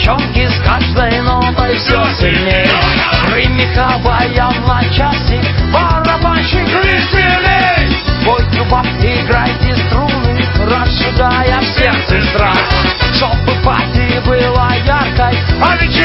девчонки с каждой нотой все сильней. Примеховая на часик, барабанщик веселей. Пойте баб, играйте струны, разжигая в сердце страх, чтобы пати была яркой, а вечер